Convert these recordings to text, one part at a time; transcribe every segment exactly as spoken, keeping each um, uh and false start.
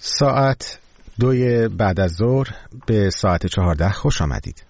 ساعت دوی بعد از ظهر به ساعت چهارده خوش آمدید.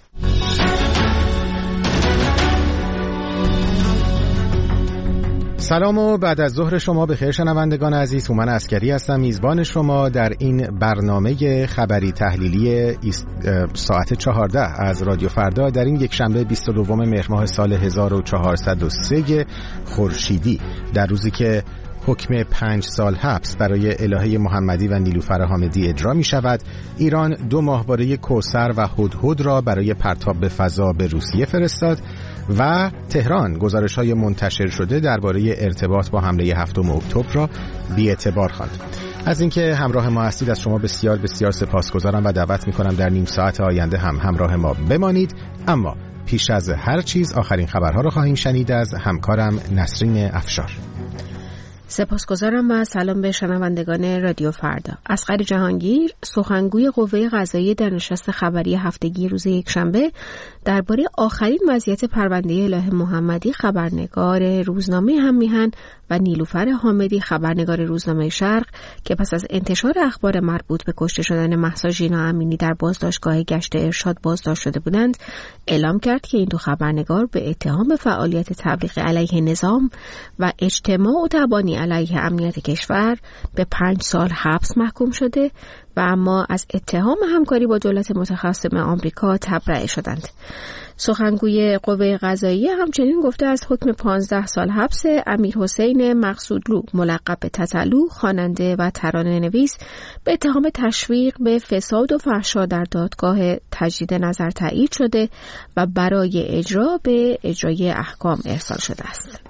سلام و بعد از ظهر شما بخیر شنوندگان عزیز. هومن عسکری هستم، میزبان شما در این برنامه خبری تحلیلی ساعت چهارده از رادیو فردا در این یک شنبه بیست و دو مهر ماه سال هزار و چهارصد و سه خورشیدی، در روزی که حکم پنج سال حبس برای الهه محمدی و نیلوفر حامدی اجرا می شود. ایران دو ماهواره کوثر و هدهد را برای پرتاب به فضا به روسیه فرستاد و تهران گزارش‌های منتشر شده درباره ارتباط با حمله هفتم اکتبر را بی‌اعتبار خواند. از اینکه همراه ما هستید از شما بسیار بسیار سپاسگزارم و دعوت می‌کنم در نیم ساعت آینده هم همراه ما بمانید. اما پیش از هر چیز آخرین خبرها را خواهیم شنید از همکارم نسرین افشار. سپاسگزارم و سلام به شنوندگان رادیو فردا. اصغر جهانگیر، سخنگوی قوه قضاییه در نشست خبری هفتگی روز یکشنبه درباره آخرین وضعیت پرونده الهه محمدی خبرنگار روزنامه هممیهن و نیلوفر حامدی خبرنگار روزنامه شرق که پس از انتشار اخبار مربوط به کشته شدن مهسا ژینا امینی در بازداشتگاه گشت ارشاد بازداشت شده بودند، اعلام کرد که این دو خبرنگار به اتهام فعالیت تبلیغ علیه نظام و اجتماع و تبانی علیه امنیت کشور به پنج سال حبس محکوم شده و اما از اتهام همکاری با دولت متخاصم آمریکا تبرئه شدند. سخنگوی قوه قضاییه همچنین گفته از حکم پانزده سال حبس امیرحسین مقصودلو ملقب به تتلو، خواننده و ترانه‌نویس، به اتهام تشویق به فساد و فحشا در دادگاه تجدید نظر تایید شده و برای اجرا به اجرای احکام ارسال شده است.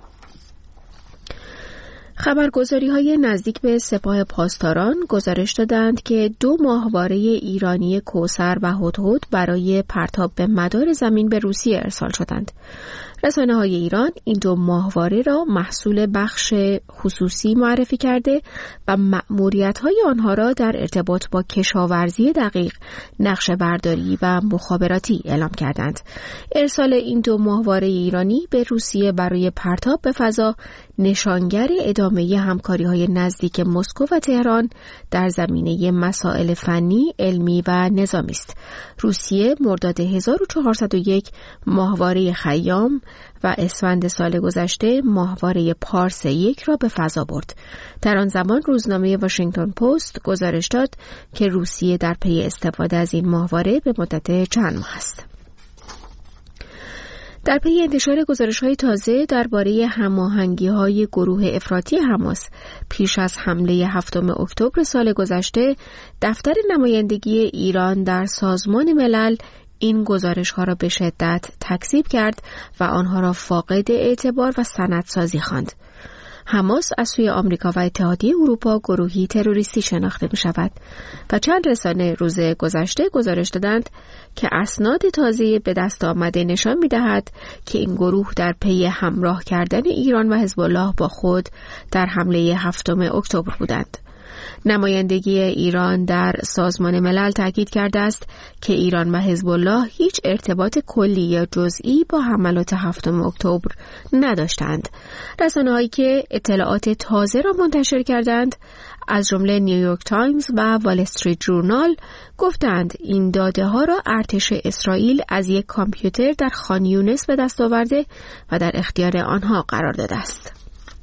خبرگزاری‌های نزدیک به سپاه پاسداران گزارش دادند که دو ماهواره ایرانی کوثر و هدهد برای پرتاب به مدار زمین به روسیه ارسال شدند. رسانه‌های ایران این دو ماهواره را محصول بخش خصوصی معرفی کرده و مأموریت‌های آنها را در ارتباط با کشاورزی دقیق، نقشه برداری و مخابراتی اعلام کردند. ارسال این دو ماهواره ایرانی به روسیه برای پرتاب به فضا نشانگر ادامه همکاری‌های نزدیک مسکو و تهران در زمینه مسائل فنی، علمی و نظامی است. روسیه مرداد هزار و چهارصد و یک ماهواره خیام و اسفند سال گذشته ماهواره پارس یک را به فضا برد. در آن زمان روزنامه واشنگتن پست گزارش داد که روسیه در پی استفاده از این ماهواره به مدت چند ماه است. در پی انتشار گزارش‌های تازه درباره هماهنگی‌های گروه افراطی حماس پیش از حمله هفتم اکتبر سال گذشته، دفتر نمایندگی ایران در سازمان ملل این گزارش‌ها را به شدت تکذیب کرد و آنها را فاقد اعتبار و سندسازی خواند. حماس از سوی آمریکا و اتحادیه اروپا گروهی تروریستی شناخته می شود و چند رسانه روز گذشته گزارش دادند که اسناد تازه به دست آمده نشان می دهد که این گروه در پی همراه کردن ایران و حزب الله با خود در حمله هفتم اکتبر بودند. نمایندگی ایران در سازمان ملل تاکید کرده است که ایران و حزب الله هیچ ارتباط کلی یا جزئی با حملات هفتم اکتبر نداشتند. رسانه‌هایی که اطلاعات تازه را منتشر کردند از جمله نیویورک تایمز و وال استریت جورنال گفتند این داده ها را ارتش اسرائیل از یک کامپیوتر در خان یونس به دست آورده و در اختیار آنها قرار داده است.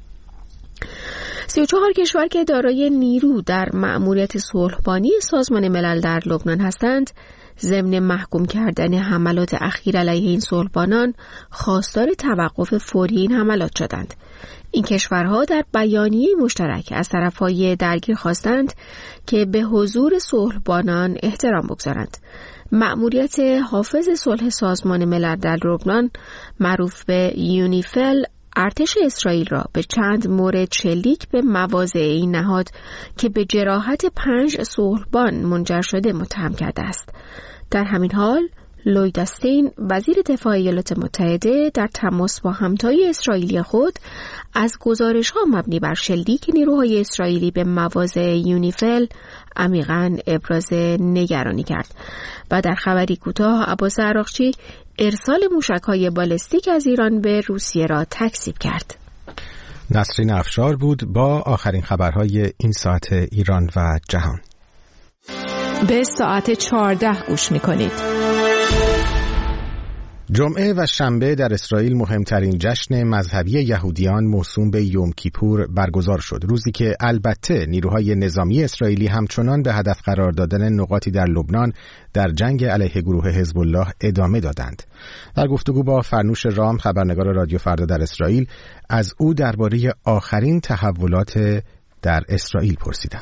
سی و چهار کشور که دارای نیرو در مأموریت صلحبانی سازمان ملل در لبنان هستند، ضمن محکوم کردن حملات اخیر علیه این صلحبانان خواستار توقف فوری این حملات شدند. این کشورها در بیانیه مشترک از طرفهای درگیر خواستند که به حضور صلحبانان احترام بگذارند. مأموریت حافظ صلح سازمان ملل در لبنان معروف به یونیفیل ارتش اسرائیل را به چند مورد شلیک به مواضع این نهاد که به جراحت پنج صلحبان منجر شده متهم کرده است. در همین حال لوید استین وزیر دفاع ایالات متحده در تماس با همتای اسرائیلی خود از گزارش‌ها مبنی بر شلیک نیروهای اسرائیلی به مواضع یونیفیل عمیقاً ابراز نگرانی کرد و در خبری کوتاه عباس عراقچی ارسال موشک‌های بالستیک از ایران به روسیه را تکذیب کرد. نسرین افشار بود با آخرین خبرهای این ساعت ایران و جهان. به ساعت چهارده گوش می‌کنید. جمعه و شنبه در اسرائیل مهمترین جشن مذهبی یهودیان موسوم به یوم کیپور برگزار شد، روزی که البته نیروهای نظامی اسرائیلی همچنان به هدف قرار دادن نقاطی در لبنان در جنگ علیه گروه حزب الله ادامه دادند. در گفتگو با فرنوش رام، خبرنگار رادیو فردا در اسرائیل، از او درباره آخرین تحولات در اسرائیل پرسیدم.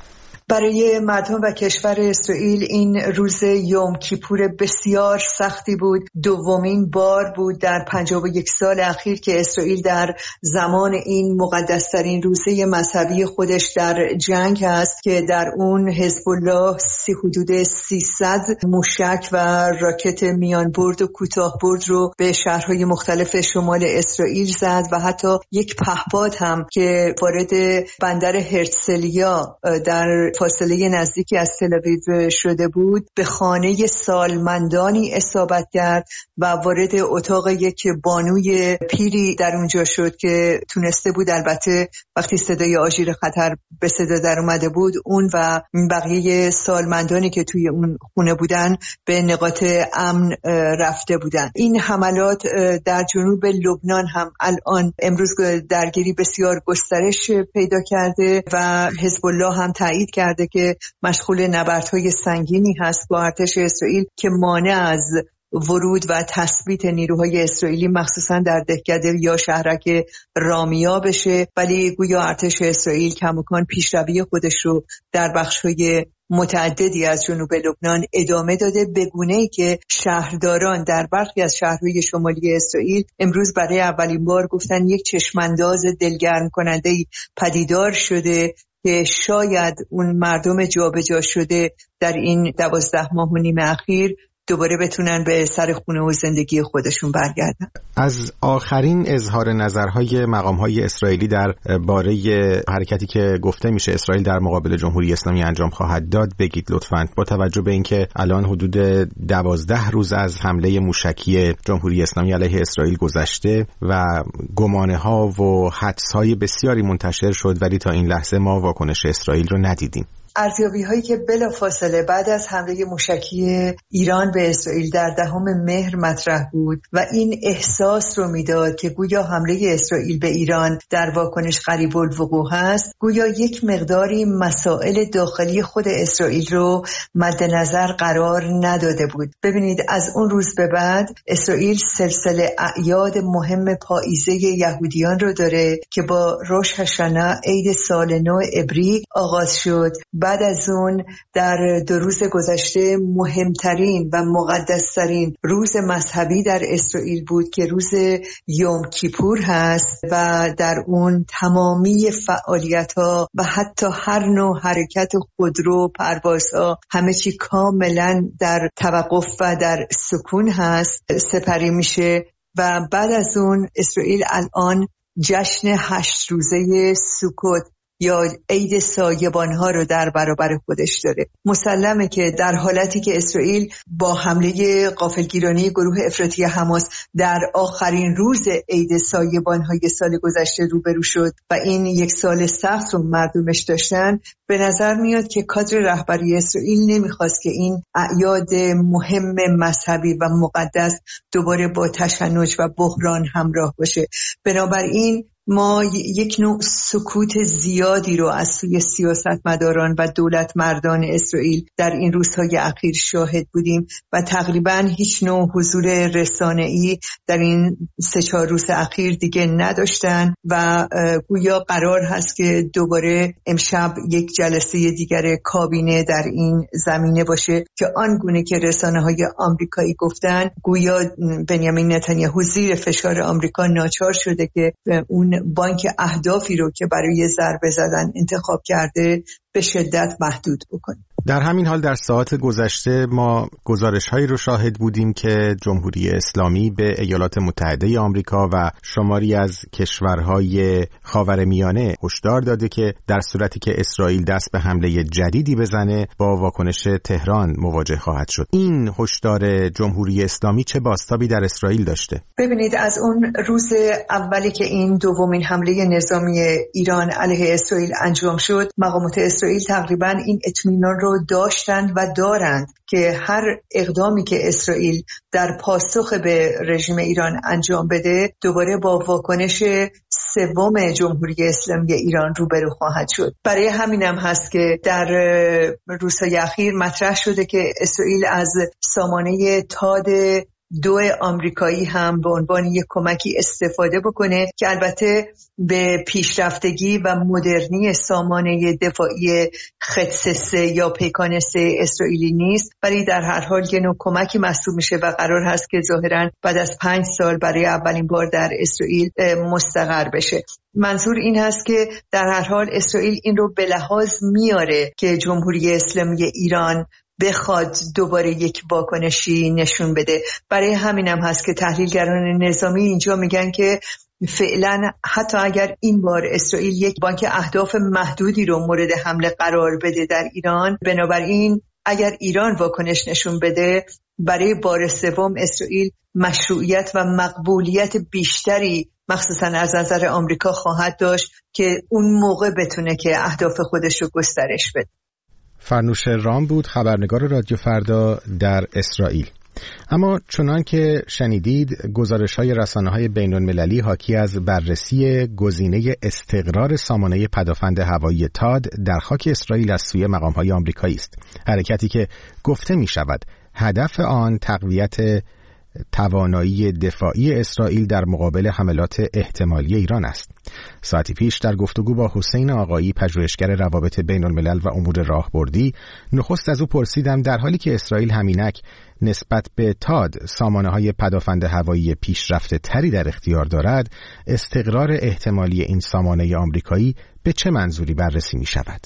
برای مردم و کشور اسرائیل این روز یوم کیپور بسیار سختی بود. دومین بار بود در پنجاه و یک سال اخیر که اسرائیل در زمان این مقدسترین روزه مذهبی خودش در جنگ است که در اون حزب الله سی حدود سیصد موشک و راکت میان برد و کوتاه برد رو به شهرهای مختلف شمال اسرائیل زد و حتی یک پهپاد هم که وارد بندر هرتسلیا در فاصله نزدیکی از تل آویو شده بود به خانه سالمندانی اصابت کرد و وارد اتاق یک بانوی پیری در اونجا شد که تونسته بود، البته وقتی صدای آژیر خطر به صدا در اومده بود، اون و بقیه سالمندانی که توی اون خونه بودن به نقاط امن رفته بودن. این حملات در جنوب لبنان هم الان امروز درگیری بسیار گسترش پیدا کرده و حزب الله هم تایید کرده که مشغول نبردهای سنگینی هست با ارتش اسرائیل که مانع از ورود و تثبیت نیروهای اسرائیلی مخصوصا در دهکده یا شهرک رامیا بشه، ولی گویا ارتش اسرائیل کماکان پیشروی خودش رو در بخش‌های متعددی از جنوب لبنان ادامه داده، به گونه‌ای که شهرداران در برخی از شهرهای شمالی اسرائیل امروز برای اولین بار گفتن یک چشمانداز دلگرم کننده‌ای پدیدار شده که شاید اون مردم جابجا شده در این دوازده ماه و نیم اخیر دوباره بتونن به سر خونه و زندگی خودشون برگردن. از آخرین اظهار نظرهای مقامهای اسرائیلی در باره حرکتی که گفته میشه اسرائیل در مقابل جمهوری اسلامی انجام خواهد داد بگید لطفاً، با توجه به اینکه الان حدود دوازده روز از حمله موشکی جمهوری اسلامی علیه اسرائیل گذشته و گمانه ها و حدس های بسیاری منتشر شد، ولی تا این لحظه ما واکنش اسرائیل رو ندیدیم. ارزیابی هایی که بلافاصله بعد از حمله موشکی ایران به اسرائیل در دهم مهر مطرح بود و این احساس رو میداد که گویا حمله اسرائیل به ایران در واکنش قریب الوقوع هست، گویا یک مقداری مسائل داخلی خود اسرائیل رو مد نظر قرار نداده بود. ببینید از اون روز به بعد اسرائیل سلسله اعیاد مهم پاییزه یهودیان رو داره که با روش هاشانا عید سال نو عبری آغاز شد. بعد از اون در دو روز گذشته مهمترین و مقدسترین روز مذهبی در اسرائیل بود که روز یوم کیپور هست و در اون تمامی فعالیت‌ها و حتی هر نوع حرکت خودرو، پروازها، همه چی کاملا در توقف و در سکون هست، سپری میشه. و بعد از اون اسرائیل الان جشن هشت روزه سوکوت یا عید سایبان‌ها رو در برابر خودش داره. مسلمه که در حالتی که اسرائیل با حمله غافلگیرانه گروه افراطی حماس در آخرین روز عید سایبان‌های سال گذشته روبرو شد و این یک سال سخت رو مردمش داشتن، به نظر میاد که کادر رهبری اسرائیل نمیخواست که این اعیاد مهم مذهبی و مقدس دوباره با تشنج و بحران همراه باشه. بنابراین ما یک نوع سکوت زیادی رو از سوی سیاستمداران و دولت مردان اسرائیل در این روزهای اخیر شاهد بودیم و تقریباً هیچ نوع حضور رسانه‌ای در این سه چهار روز اخیر دیگه نداشتن و گویا قرار هست که دوباره امشب یک جلسه دیگر کابینه در این زمینه باشه که آنگونه که رسانه‌های آمریکایی گفتن گویا بنیامین نتانیاهو زیر فشار آمریکا ناچار شده که اون بانک اهدافی رو که برای ضربه زدن انتخاب کرده به شدت محدود بکنه. در همین حال در ساعات گذشته ما گزارش‌هایی رو شاهد بودیم که جمهوری اسلامی به ایالات متحده آمریکا و شماری از کشورهای خاورمیانه هشدار داده که در صورتی که اسرائیل دست به حمله جدیدی بزنه با واکنش تهران مواجه خواهد شد. این هشدار جمهوری اسلامی چه بازتابی در اسرائیل داشته؟ ببینید، از اون روز اولی که این دومین حمله نظامی ایران علیه اسرائیل انجام شد، مقامات اسرائیل تقریباً این اطمینان رو داشتند و دارند که هر اقدامی که اسرائیل در پاسخ به رژیم ایران انجام بده دوباره با واکنش سوم جمهوری اسلامی ایران روبرو خواهد شد. برای همینم هست که در روزهای اخیر مطرح شده که اسرائیل از سامانه تاد دو آمریکایی هم به عنوان یک کمکی استفاده بکنه که البته به پیشرفتگی و مدرنی سامانه دفاعی خط سه یا پیکان سه اسرائیلی نیست، ولی در هر حال یه نوع کمکی محسوب میشه و قرار هست که ظاهراً بعد از پنج سال برای اولین بار در اسرائیل مستقر بشه. منظور این هست که در هر حال اسرائیل این رو به لحاظ میاره که جمهوری اسلامی ایران بخواد دوباره یک واکنشی نشون بده. برای همینم هست که تحلیلگران نظامی اینجا میگن که فعلا حتی اگر این بار اسرائیل یک بانک اهداف محدودی رو مورد حمله قرار بده در ایران، بنابراین اگر ایران واکنش نشون بده برای بار سوم اسرائیل مشروعیت و مقبولیت بیشتری مخصوصا از نظر آمریکا خواهد داشت که اون موقع بتونه که اهداف خودش رو گسترش بده. فرنوش رام بود، خبرنگار رادیو فردا در اسرائیل. اما چنان که شنیدید، گزارش‌های رسانه‌های بین‌المللی حاکی از بررسی گزینه استقرار سامانه پدافند هوایی تاد در خاک اسرائیل از سوی مقام‌های آمریکایی است. حرکتی که گفته می‌شود هدف آن تقویت توانایی دفاعی اسرائیل در مقابل حملات احتمالی ایران است. ساعتی پیش در گفتگو با حسین آقایی، پژوهشگر روابط بین الملل و امور راهبردی، نخست از او پرسیدم در حالی که اسرائیل همینک نسبت به تاد سامانه‌های پدافند هوایی پیشرفته تری در اختیار دارد، استقرار احتمالی این سامانه آمریکایی به چه منظوری بررسی می شود؟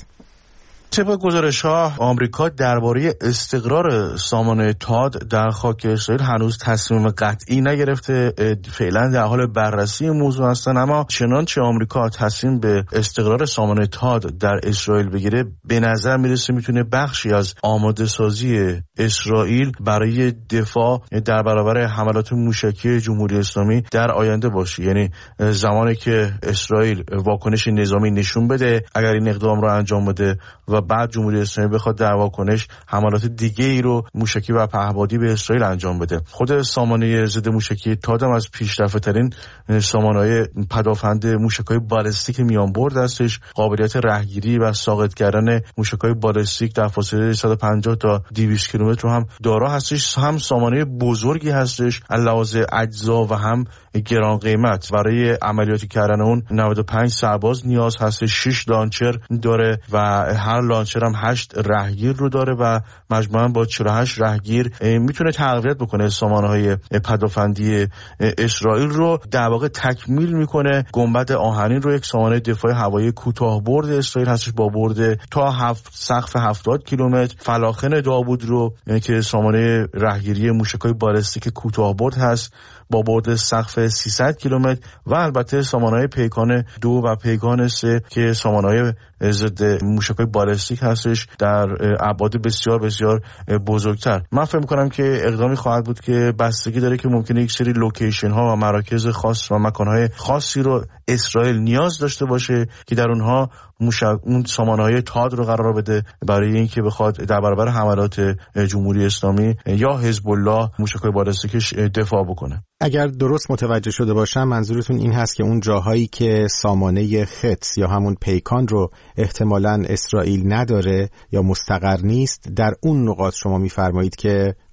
طبق گزارش‌ها آمریکا درباره استقرار سامانه تاد در خاک اسرائیل هنوز تصمیم قطعی نگرفته. فعلا در حال بررسی موضوع هستن، اما چنانچه آمریکا تصمیم به استقرار سامانه تاد در اسرائیل بگیره، به نظر میرسه میتونه بخشی از آماده سازی اسرائیل برای دفاع در برابر حملات موشکی جمهوری اسلامی در آینده باشه. یعنی زمانی که اسرائیل واکنش نظامی نشون بده، اگر این اقدام رو انجام بده و بعد جمهوری اسلامی بخواد در واکنش حملات دیگه ای رو موشکی و پهپادی به اسرائیل انجام بده. خود سامانه ضد موشکی تادم از پیشرفته ترین سامانه‌های پدافند موشک‌های بالستیک میان برد هستش. قابلیت رهگیری و ساقط کردن موشک‌های بالستیک در فاصله صد و پنجاه تا دویست کیلومتر رو هم دارا هستش. هم سامانه بزرگی هستش از لحاظ اجزا و هم گران قیمت. برای عملیاتی کردن اون نود و پنج سرباز نیاز هست. شش لانچر داره و هر لانچر هم هشت رهگیر رو داره و مجموعاً با چهل و هشت رهگیر میتونه تقویت بکنه سامانه‌های پدافندی اسرائیل رو. در واقع تکمیل میکنه گنبد آهنین رو، یک سامانه دفاع هوایی کوتاه برد اسرائیل هستش با برد تا هفت سقف هفتاد کیلومتر. فلاخن داوود رو یعنی که سامانه رهگیری موشک‌های بالستیک کوتاه برد هست با برد سقف سیصد کیلومتر و البته سامانه‌های پیکان دو و پیکان سه که سامانه‌های ضد موشک‌های بالستیک هستش در ابعاد بسیار بسیار بزرگتر. من فکر می‌کنم که اقدامی خواهد بود که بستگی داره که ممکنه یک سری لوکیشن ها و مراکز خاص و مکان‌های خاصی رو اسرائیل نیاز داشته باشه که در اونها موشک اون سامانه‌های تاد رو قرار بده برای اینکه بخواد در برابر حملات جمهوری اسلامی یا حزب الله موشک‌های بالستیکش دفاع بکنه. اگر درست متوجه شده باشم منظورتون این هست که اون جاهایی که سامانه خط یا همون پیکان رو احتمالاً اسرائیل نداره یا مستقر نیست، در اون نقاط شما می‌فرمایید که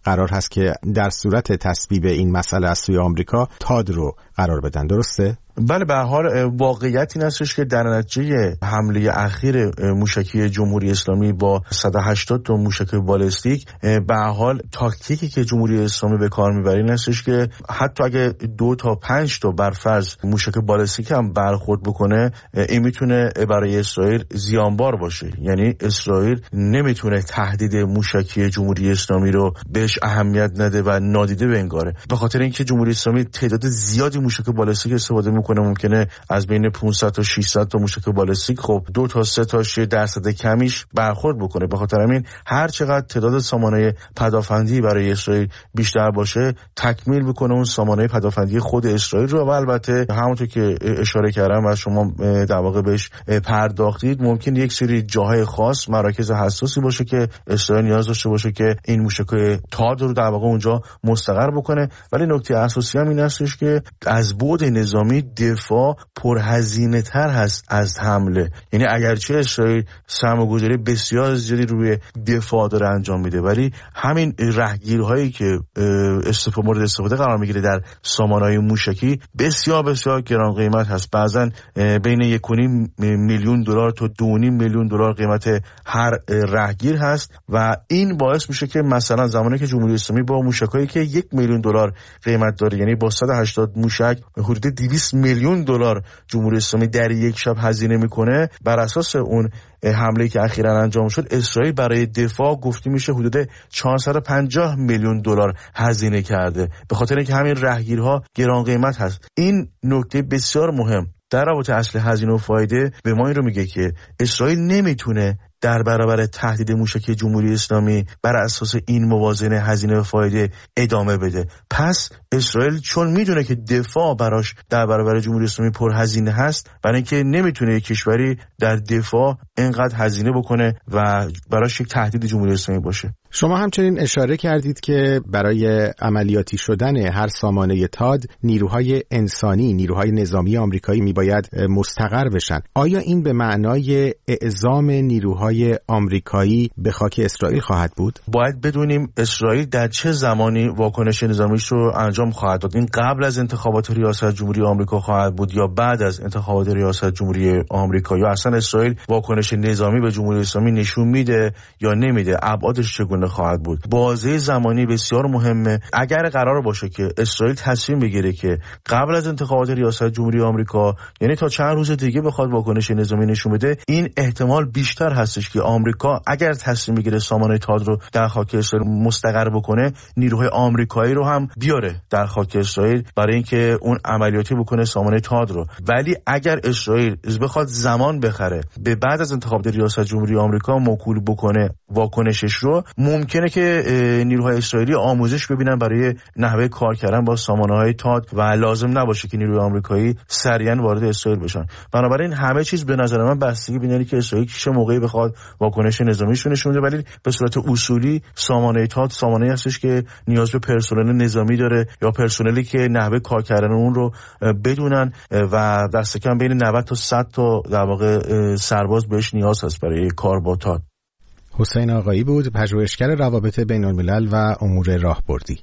قرار هست که در صورت تصویب این مسئله از سوی آمریکا تاد رو قرار بدن، درسته؟ بله، به هر حال واقعیت این هستش که در نتیجه حمله اخیر موشکی جمهوری اسلامی با صد و هشتاد تا موشک بالستیک، به هر حال تاکتیکی که جمهوری اسلامی به کار میبره این هستش که حتی اگه دو تا پنج تا بر فرض موشک بالستیک هم برخورد بکنه، این میتونه برای اسرائیل زیانبار باشه. یعنی اسرائیل نمیتونه تهدید موشکی جمهوری اسلامی رو بهش اهمیت نده و نادیده بنگاره، به خاطر اینکه جمهوری اسلامی تعداد زیادی موشک بالستیک استفاده کنه. ممکنه از بین پانصد تا ششصد تا موشک بالستیک خب دو تا سه تاش درصد کمیش برخورد بکنه. به خاطر همین هر چقدر تعداد سامانه پدافندی برای اسرائیل بیشتر باشه، تکمیل بکنه اون سامانه پدافندی خود اسرائیل رو. و البته همونطور که اشاره کردم و شما در واقع بهش پرداختید، ممکن یک سری جاهای خاص، مراکز حساسی باشه که اسرائیل نیاز داشته باشه که این موشک تاد رو در واقع اونجا مستقر بکنه. ولی نکته اساسی هم این هستش که از بعد نظامی دفاع پرهزینه تر هست از حمله. یعنی اگرچه اسرائیل سرمایه‌گذاری بسیار زیادی روی دفاع داره انجام میده، ولی همین رهگیرهایی که استفاده مورد استفاده قرار میگیره در سامانه‌های موشکی بسیار بسیار گران قیمت هست. بعضن بین یک و نیم میلیون دلار تا دو و نیم میلیون دلار قیمت هر رهگیر هست و این باعث میشه که مثلا زمانی که جمهوری اسلامی با موشکایی که یک میلیون دلار قیمت داره، یعنی با صد و هشتاد موشک حدود دویست میلیون دلار جمهوری اسلامی در یک شب هزینه میکنه، بر اساس اون حمله‌ای که اخیراً انجام شد، اسرائیل برای دفاع گفته میشه حدود چهارصد و پنجاه میلیون دلار هزینه کرده، به خاطر اینکه همین رهگیرها گران قیمت هست. این نکته بسیار مهم در رابطه اصل هزینه و فایده به ما این رو میگه که اسرائیل نمیتونه در برابر تهدید موشکی جمهوری اسلامی بر اساس این موازنه هزینه و فایده ادامه بده. پس اسرائیل چون میدونه که دفاع براش در برابر جمهوری اسلامی پرهزینه هست، برای اینکه نمیتونه یک کشوری در دفاع اینقدر هزینه بکنه و براش یک تهدید جمهوری اسلامی باشه. شما همچنین اشاره کردید که برای عملیاتی شدن هر سامانه تاد نیروهای انسانی، نیروهای نظامی آمریکایی میباید مستقر بشن. آیا این به معنای اعزام نیروهای آمریکایی به خاک اسرائیل خواهد بود؟ باید بدونیم اسرائیل در چه زمانی واکنش نظامیش رو انجام خواهد داد. این قبل از انتخابات ریاست جمهوری آمریکا خواهد بود یا بعد از انتخابات ریاست جمهوری آمریکا، یا اصلا اسرائیل واکنش نظامی به جمهوری اسلامی نشون میده یا نمیده، ابعادش چگونه خواهد بود. بازه زمانی بسیار مهمه. اگر قرار باشه که اسرائیل تصمیم بگیره که قبل از انتخابات ریاست جمهوری آمریکا، یعنی تا چند روز دیگه بخواد واکنش نظامی نشون بده، این احتمال بیشتر هستش که آمریکا اگر تصمیم بگیره سامانه تاد رو در خاک اسرائیل مستقر بکنه، نیروهای آمریکایی رو هم بیاره در خاک اسرائیل برای اینکه اون عملیاتی بکنه سامانه تاد رو. ولی اگر اسرائیل بخواد زمان بخره به بعد از انتخابات ریاست جمهوری آمریکا موکول بکنه واکنشش رو، ممکنه که نیروهای اسرائیلی آموزش ببینن برای نحوه کار کردن با سامانه‌های تاد و لازم نباشه که نیروی آمریکایی سریعا وارد اسرائیل بشن. بنابراین همه چیز به نظر من بستگی به اینه که اسرائیل چه موقعی بخواد واکنش نظامیش نشون بده، ولی به صورت اصولی سامانه تاد سامانه‌ای هستش که نیاز به پرسنل نظامی داره یا پرسنلی که نحوه کار کردن اون رو بدونن و دست کم بین نود تا صد تا در واقع سرباز بهش نیاز هست برای کار با تاد. حسین آقایی بود، پژوهشگر روابط بین الملل و امور راهبردی.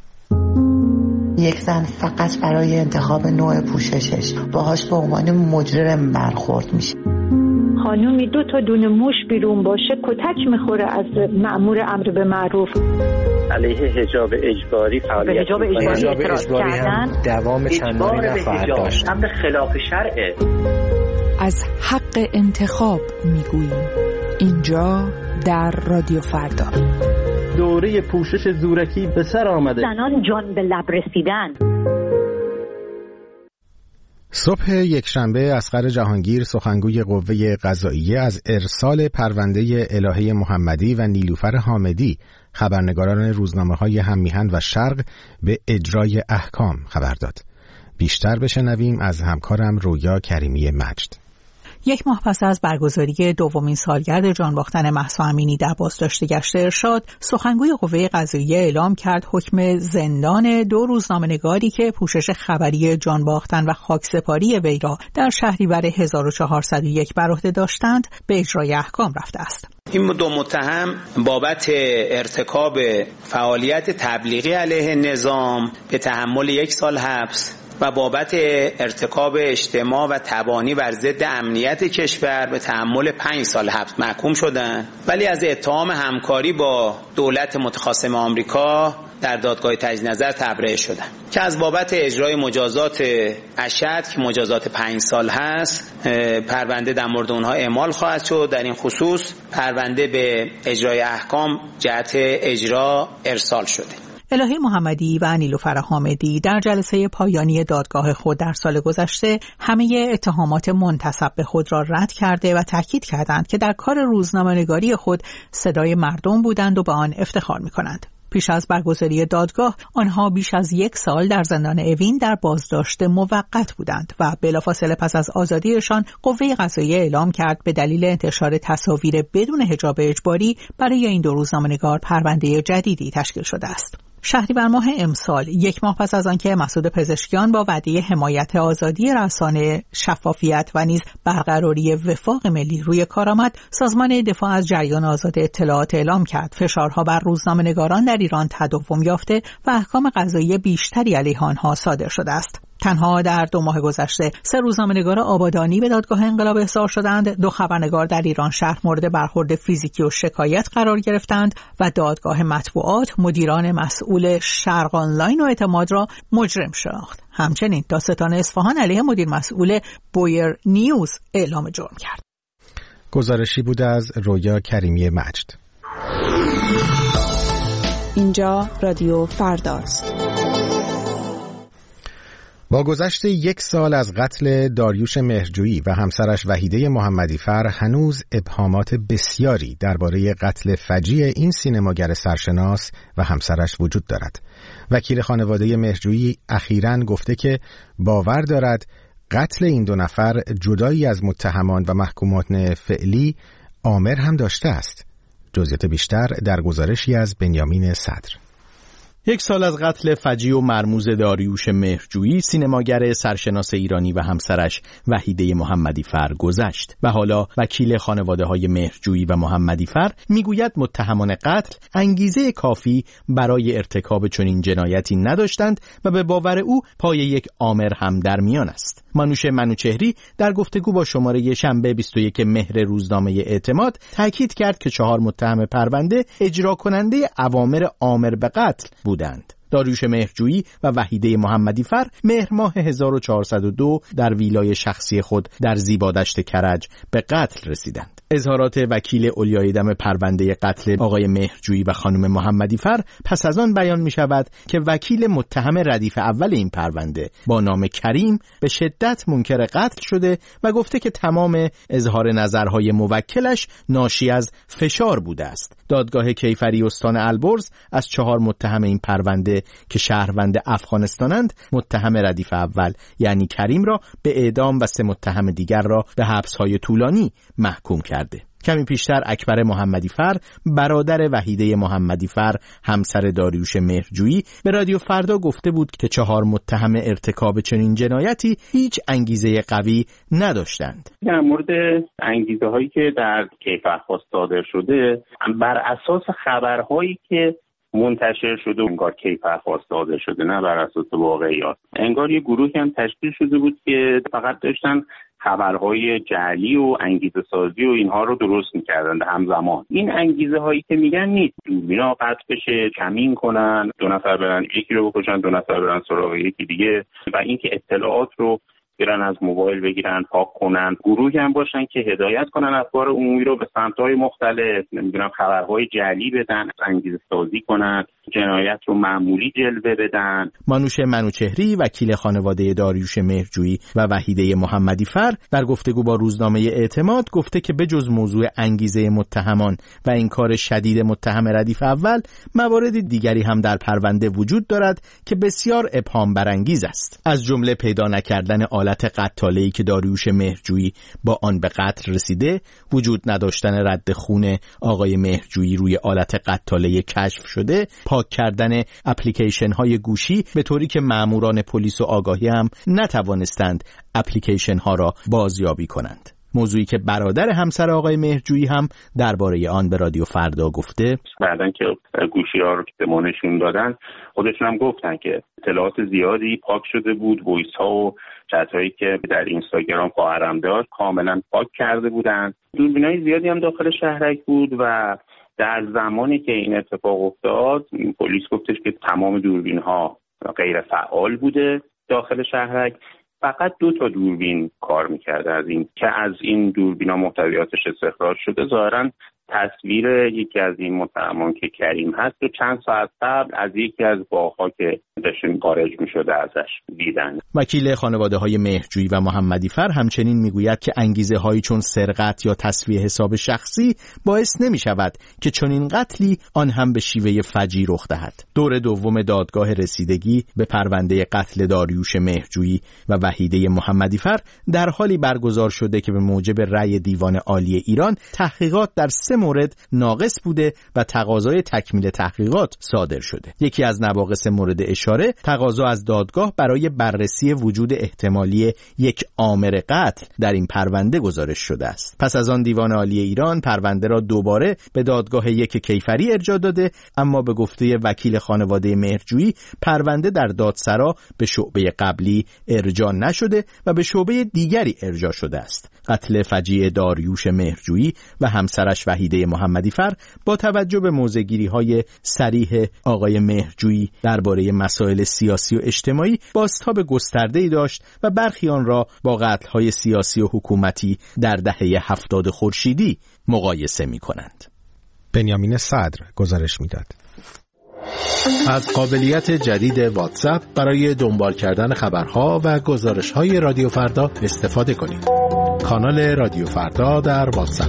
یک زن فقط برای انتخاب نوع پوششش باهاش به عنوان مجرم برخورد میشه. خانومی دو تا دونه موش بیرون باشه کتک میخوره از مأمور امر به معروف. علیه حجاب اجباری فعالیت به حجاب اجباری, اجباری هم دوام چندانی نخواهد داشت. امر خلاف شرعه. از حق انتخاب میگوییم اینجا در رادیو فردا. دوره پوشش زورکی به سر آمده. زنان جان به لب رسیدن. صبح یکشنبه اصغر جهانگیر سخنگوی قوه قضاییه از ارسال پرونده الهه محمدی و نیلوفر حامدی خبرنگاران روزنامه‌های هممیهن و شرق به اجرای احکام خبر داد. بیشتر بشنویم از همکارم رویا کریمی مجد. یک ماه پس از برگزاری دومین سالگرد جانباختن مهسا امینی در بازداشت گشت ارشاد، سخنگوی قوه قضاییه اعلام کرد حکم زندان دو روزنامه‌نگاری که پوشش خبری جانباختن و خاکسپاری وی را در شهریور هزار و چهارصد و یک بر عهده داشتند به اجرای احکام رفته است. این دو متهم بابت ارتکاب فعالیت تبلیغی علیه نظام به تحمل یک سال حبس و بابت ارتکاب اجتماع و تبانی بر ضد امنیت کشور به تحمل پنج سال حبس محکوم شدند، ولی از اتهام همکاری با دولت متخاصم آمریکا در دادگاه تجدید نظر تبرئه شدند که از بابت اجرای مجازات اشد که مجازات پنج سال هست پرونده در مورد اونها اعمال خواهد شد. در این خصوص پرونده به اجرای احکام جهت اجرا ارسال شده. الهی محمدی و نیلوفر حامدی در جلسه پایانی دادگاه خود در سال گذشته همه اتهامات منتسب به خود را رد کرده و تاکید کردند که در کار روزنامه‌نگاری خود صدای مردم بودند و به آن افتخار می‌کنند. پیش از برگزاری دادگاه آنها بیش از یک سال در زندان اوین در بازداشت موقت بودند و بلافاصله پس از آزادیشان قوه قضاییه اعلام کرد به دلیل انتشار تصاویر بدون حجاب اجباری برای این دو روزنامه‌نگار پرونده جدیدی تشکیل شده است. شهریور ماه امسال، یک ماه پس از آنکه مسعود پزشکیان با وعده حمایت آزادی رسانه، شفافیت و نیز برقراری وفاق ملی روی کار آمد، سازمان دفاع از جریان آزاد اطلاعات اعلام کرد فشارها بر روزنامه‌نگاران در ایران تداوم یافته و احکام قضایی بیشتری علیه آنها صادر شده است. تنها در دو ماه گذشته سه روزنامه‌نگار آبادانی به دادگاه انقلاب احضار شدند، دو خبرنگار در ایران شهر مورد برخورد فیزیکی و شکایت قرار گرفتند و دادگاه مطبوعات مدیران مسئول شرق آنلاین و اعتماد را مجرم شناخت. همچنین دادستان اصفهان علیه مدیر مسئول بویر نیوز اعلام جرم کرد. گزارشی بود از رویا کریمی مجد. اینجا رادیو فرداست. با گذشت یک سال از قتل داریوش مهرجویی و همسرش وحیده محمدیفر هنوز ابهامات بسیاری درباره قتل فجیع این سینماگر سرشناس و همسرش وجود دارد. وکیل خانواده مهرجویی اخیراً گفته که باور دارد قتل این دو نفر جدایی از متهمان و محکومات فعلی عامر هم داشته است. جزئیات بیشتر در گزارشی از بنیامین صدر. یک سال از قتل فجیع و مرموز داریوش مهرجویی، سینماگر سرشناس ایرانی و همسرش وحیده محمدیفر گذشت و حالا وکیل خانواده های مهرجویی و محمدیفر میگوید متهمان قتل انگیزه کافی برای ارتکاب چنین جنایتی نداشتند و به باور او پای یک عامر هم در میان است. مانوش منوچهری در گفتگو با شماره شنبه بیست و یک مهر روزنامه اعتماد تاکید کرد که چهار متهم پرونده اجرا کننده اوامر عامر به قتل بودند. داریوش مهرجویی و وحیده محمدیفر مهر ماه هزار و چهارصد و دو در ویلای شخصی خود در زیبادشت کرج به قتل رسیدند. اظهارات وکیل اولیای دم پرونده قتل آقای مهرجویی و خانم محمدیفر پس از آن بیان می شود که وکیل متهم ردیف اول این پرونده با نام کریم به شدت منکر قتل شده و گفته که تمام اظهار نظرهای موکلش ناشی از فشار بوده است. دادگاه کیفری استان البرز از چهار متهم این پرونده که شهروند افغانستانند متهم ردیف اول یعنی کریم را به اعدام و سه متهم دیگر را به حبس‌های طولانی محکوم کرده. کمی پیشتر اکبر محمدیفر برادر وحیده محمدیفر همسر داریوش مهرجویی به رادیو فردا گفته بود که چهار متهم ارتکاب چنین جنایتی هیچ انگیزه قوی نداشتند. در مورد انگیزه هایی که در کیفرخواست صادر شده بر اساس خبرهایی که منتشر شده انگار کیفرخواست صادر شده، نه بر اساس واقعیات. انگار یه گروهی هم تشکیل شده بود که فقط داشتن خبرهای جعلی و انگیزه سازی و اینها رو درست میکردن همزمان. این انگیزه هایی که میگن نیست دوربینا قطع بشه، کمین کنن، دو نفر برن یکی رو بکشن، دو نفر برن سراغ یکی دیگه و اینکه اطلاعات رو برن از موبایل بگیرن، پاک کنن. گروهی هم باشن که هدایت کنن افکار عمومی رو به سمت‌های مختلف، نمیدونم خبرهای جعلی بدن، انگیزه سازی کنن جنایت رو معمولی جلوه بدن. مانوش منوچهری وکیل خانواده داریوش مهرجویی و وحیده محمدی فر در گفتگو با روزنامه اعتماد گفته که بجز موضوع انگیزه متهمان و انکار شدید متهم ردیف اول، موارد دیگری هم در پرونده وجود دارد که بسیار ابهام برانگیز است. از جمله پیدا نکردن آلت قتاله‌ای که داریوش مهرجویی با آن به قتل رسیده، وجود نداشتن رد خون آقای مهرجویی روی آلت قتاله کشف شده، پاک کردن اپلیکیشن های گوشی به طوری که ماموران پلیس و آگاهی هم نتوانستند اپلیکیشن ها را بازیابی کنند. موضوعی که برادر همسر آقای مهرجویی هم درباره آن به رادیو فردا گفته. بعدن که گوشی ها رو که به ما نشون دادن، خودشون هم گفتن که اطلاعات زیادی پاک شده بود. وایس ها و چت هایی که در اینستاگرام خواهرم داشت کاملا پاک کرده بودن. دوربینای زیادی هم داخل شهرک بود و در زمانی که این اتفاق افتاد پلیس گفتش که تمام دوربین ها غیر فعال بوده داخل شهرک. فقط دو تا دوربین کار میکرده از این که از این دوربینا محتویاتش استخراج شده. ظاهراً تصویر یکی از این متهمان که کریم هست و چند ساعت قبل از یکی از باغ‌ها که داشتن خارج می‌شده ازش دیدن. وکیل خانواده‌های مهرجویی و محمدی فر همچنین میگوید که انگیزه‌هایی چون سرقت یا تسویه حساب شخصی باعث نمی‌شود که چنین قتلی آن هم به شیوه فجیع رخ دهد. دور دوم دادگاه رسیدگی به پرونده قتل داریوش مهرجویی و وحیده محمدی فر در حالی برگزار شده که به موجب رأی دیوان عالی ایران تحقیقات در سه مورد ناقص بوده و تقاضای تکمیل تحقیقات صادر شده. یکی از نواقص مورد اشاره تقاضا از دادگاه برای بررسی وجود احتمالی یک آمر قتل در این پرونده گزارش شده است. پس از آن دیوان عالی ایران پرونده را دوباره به دادگاه یک کیفری ارجاع داده، اما به گفته وکیل خانواده مهرجویی پرونده در دادسرا به شعبه قبلی ارجاع نشده و به شعبه دیگری ارجاع شده است. قتل فجیع داریوش مهرجویی و همسرش وحیده محمدی فر با توجه به موضع‌گیری‌های صریح آقای مهرجویی درباره مسائل سیاسی و اجتماعی بازتاب گسترده‌ای داشت و برخی آن را با قتل‌های سیاسی و حکومتی در دهه هفتاد خورشیدی مقایسه می‌کنند. بنیامین صدر گزارش می‌داد. از قابلیت جدید واتساپ برای دنبال کردن خبرها و گزارش‌های رادیو فردا استفاده کنید. کانال رادیو فردا در واتساپ.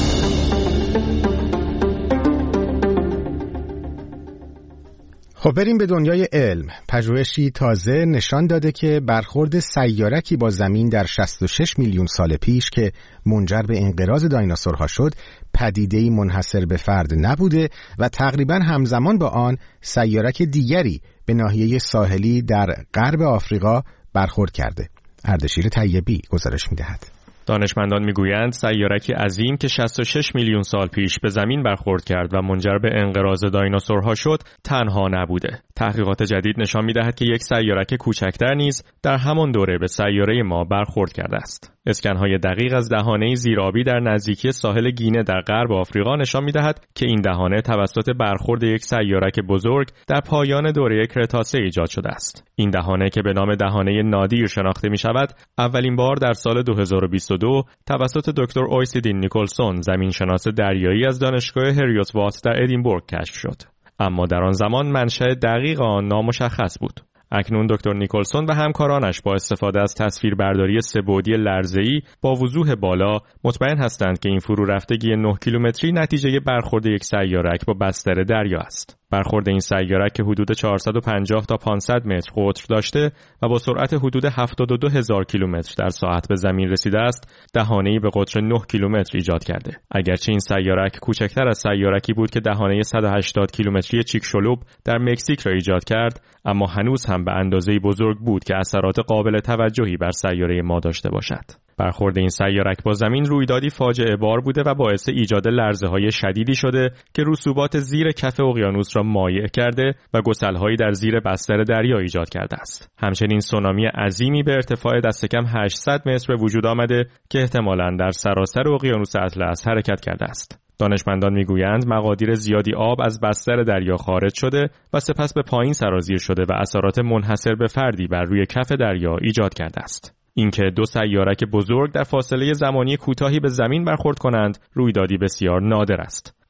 خب بریم به دنیای علم. پژوهشی تازه نشان داده که برخورد سیارکی با زمین در شصت و شش میلیون سال پیش که منجر به انقراض دایناسورها شد، پدیده‌ای منحصر به فرد نبوده و تقریباً همزمان با آن سیارک دیگری به ناحیه ساحلی در غرب آفریقا برخورد کرده. اردشیر طیبی گزارش می‌دهد. دانشمندان میگویند سیارکی عظیم که شصت و شش میلیون سال پیش به زمین برخورد کرد و منجر به انقراض دایناسورها شد تنها نبوده. تحقیقات جدید نشان می‌دهد که یک سیارک کوچکتر نیز در همان دوره به سیاره ما برخورد کرده است. اسکن‌های دقیق از دهانه زیرآبی در نزدیکی ساحل گینه در غرب آفریقا نشان می‌دهد که این دهانه توسط برخورد یک سیارک بزرگ در پایان دوره کرتاسه ایجاد شده است. این دهانه که به نام دهانه نادیر شناخته می‌شود، اولین بار در سال دو هزار و بیست و دو توسط دکتر اویسیدین نیکلسون، زمینشناس دریایی از دانشگاه هریوت وات در ادینبورگ کشف شد. اما در آن زمان منشأ دقیق آن نامشخص بود. اکنون دکتر نیکلسون و همکارانش با استفاده از تصویربرداری سه‌بعدی لرزه‌ای با وضوح بالا مطمئن هستند که این فرو رفتگی نه کیلومتری نتیجه برخورد یک سیارک با بستر دریا است. برخورد این سیارک که حدود چهارصد و پنجاه تا پانصد متر قطر داشته و با سرعت حدود هفتاد و دو هزار کیلومتر در ساعت به زمین رسیده است، دهانه‌ای به قطر نه کیلومتر ایجاد کرده. اگرچه این سیارک کوچکتر از سیارکی بود که دهانه صد و هشتاد کیلومتری چیکشولوب در مکزیک را ایجاد کرد، اما هنوز هم به اندازه‌ای بزرگ بود که اثرات قابل توجهی بر سیاره ما داشته باشد. برخورد این سیارک با زمین رویدادی فاجعه بار بوده و باعث ایجاد لرزه‌های شدیدی شده که رسوبات زیر کف اقیانوس را مایع کرده و گسل‌هایی در زیر بستر دریا ایجاد کرده است. همچنین سونامی عظیمی به ارتفاع دست کم هشتصد متر به وجود آمده که احتمالاً در سراسر اقیانوس اطلس حرکت کرده است. دانشمندان میگویند مقادیر زیادی آب از بستر دریا خارج شده و سپس به پایین سرازیر شده و اثرات منحصر به فردی بر روی کف دریا ایجاد کرده است. اینکه دو سیارک بزرگ در فاصله زمانی کوتاهی به زمین برخورد کنند رویدادی بسیار نادر است.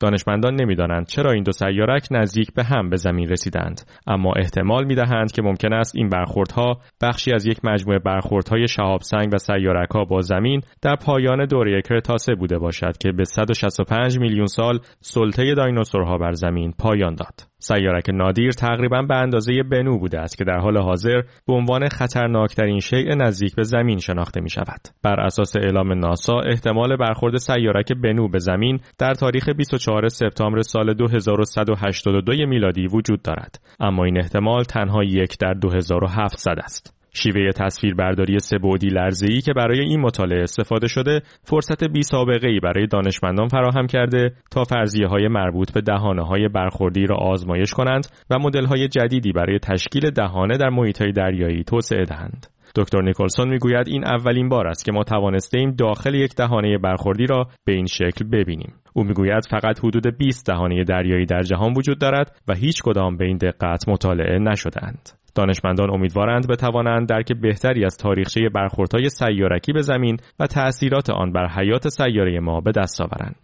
دانشمندان نمی‌دانند چرا این دو سیارک نزدیک به هم به زمین رسیدند، اما احتمال می‌دهند که ممکن است این برخوردها بخشی از یک مجموعه برخوردهای شهاب‌سنگ و سیارک‌ها با زمین در پایان دوره کرتاسه بوده باشد که به صد و شصت و پنج میلیون سال سلطه دایناسورها بر زمین پایان داد. سیارک نادیر تقریباً به اندازه بنو بوده است که در حال حاضر به عنوان خطرناکترین شیء نزدیک به زمین شناخته می شود. بر اساس اعلام ناسا احتمال برخورد سیارک بنو به زمین در تاریخ بیست و چهارم سپتامبر سال دو هزار و صد و هشتاد و دو میلادی وجود دارد، اما این احتمال تنها یک در دو هزار و هفتصد است. شیوه تصویربرداری سه‌بعدی لرزه‌ای که برای این مطالعه استفاده شده، فرصت بی‌سابقه‌ای برای دانشمندان فراهم کرده تا فرضیه‌های مربوط به دهانه‌های برخوردی را آزمایش کنند و مدل‌های جدیدی برای تشکیل دهانه در محیط‌های دریایی توسعه دهند. دکتر نیکلسون میگوید این اولین بار است که ما توانستیم داخل یک دهانه برخوردی را به این شکل ببینیم. او میگوید فقط حدود بیست دهانه دریایی در جهان وجود دارد و هیچ کدام به این دقت مطالعه نشده‌اند. دانشمندان امیدوارند بتوانند درک بهتری از تاریخچه برخوردهای سیارکی به زمین و تأثیرات آن بر حیات سیاره ما به دست آورند.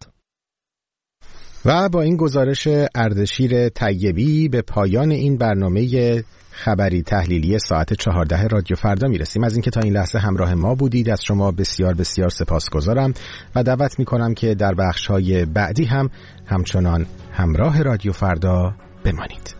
و با این گزارش اردشیر طیبی به پایان این برنامه خبری تحلیلی ساعت چهارده رادیو فردا میرسیم. از اینکه تا این لحظه همراه ما بودید از شما بسیار بسیار سپاسگزارم و دعوت میکنم که در بخش‌های بعدی هم همچنان همراه رادیو فردا بمانید.